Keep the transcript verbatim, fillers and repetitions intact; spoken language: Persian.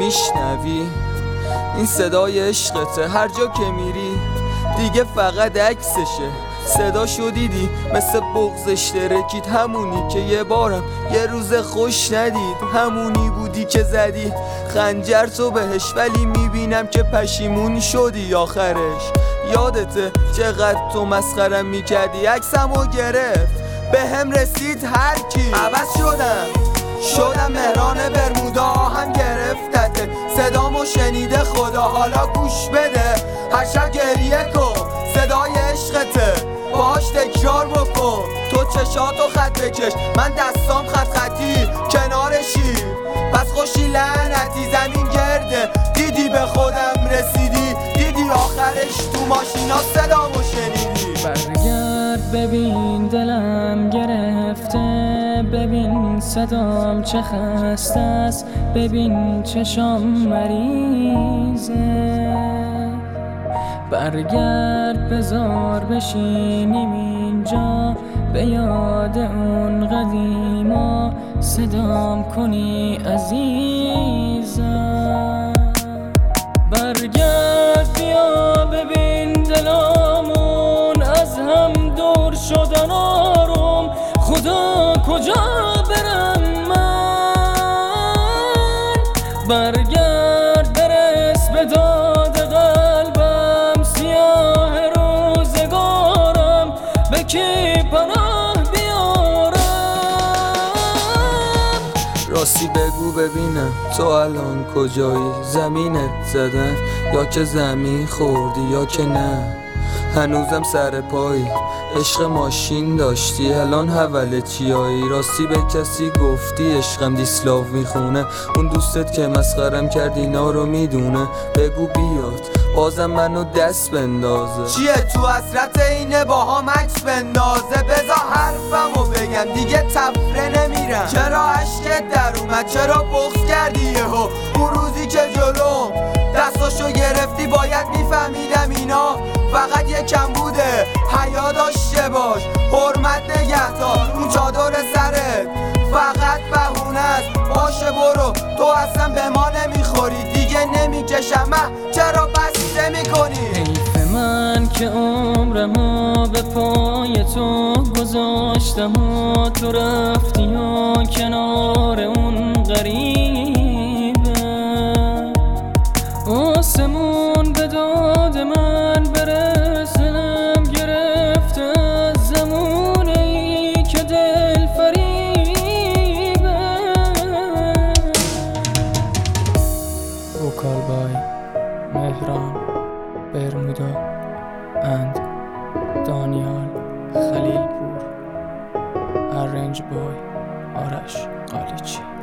میشنوی؟ این صدای عشقته، هر جا که میری دیگه فقط عکسشه. صداشو دیدی مثل بغض اشترکیت، همونی که یه بارم یه روز خوش ندید، همونی بودی که زدی خنجر تو بهش، ولی میبینم که پشیمون شدی آخرش. یادته چقدر تو مسخرم میکردی، عکسمو گرفت به هم رسید هر کی. عوض شدم شدم مهران برمودا، هم گرفتته صدامو شنیده خدا، حالا گوش بده هر شب گریه کن، صدای عشقته باهاش تکرار بکن. تو چشاتو خط بکش، من دستام خط خطی کنارشی، پس خوشی لعنتی زمین گرده. دیدی به خودم رسیدی، دیدی آخرش تو ماشینا صدامو شنیدی. برگرد ببین دلم گرفته، ببین صدام چه خسته است، ببین چشام مریضه. برگرد بذار بشینیم اینجا، به یاد اون قدیما صدام کنی عزیزم. برگرد بیا ببین دلامون از هم دور شدن آروم، خدا کجا برم من. برگرد برس به داد قلبم، سیاه روزگارم به کی پناه بیارم. راستی بگو ببینم تو الان کجایی؟ زمینت زدن یا که زمین خوردی یا که نه؟ هنوزم سر پایی عشق ماشین داشتی، الان حول چیایی؟ راستی به کسی گفتی عشقم دیسلاو میخونه؟ اون دوستت که مسخرم کرد اینا رو میدونه؟ بگو بیاد بازم منو دست بندازه. چیه تو حسرت اینه با هم عکس بندازه؟ بذار حرفمو بگم دیگه تفره نمیرم. چرا عشقت در اومد؟ چرا بغض کردی یهو؟ اون روزی که جلوم دستاشو گرفتی باید میفهمیدم اینا فقط یکم بوده. حیا داشته باش، حرمت نگهدار، اون چادر سرت فقط بهونه است. باشه برو، تو اصلا به ما نمیخوری، دیگه نمیکشم من، چرا بسته میکنی؟ حیف من که عمرمو به پای تو گذاشتم و تو رفتی و کنار اون غریبه. آسمون به داد من برس، دلم گرفته از زمونه ای که دل فریبه. وکال بای مهران برمودا اند دانیال خلیلپور. ارنج بای آرش قالیچی.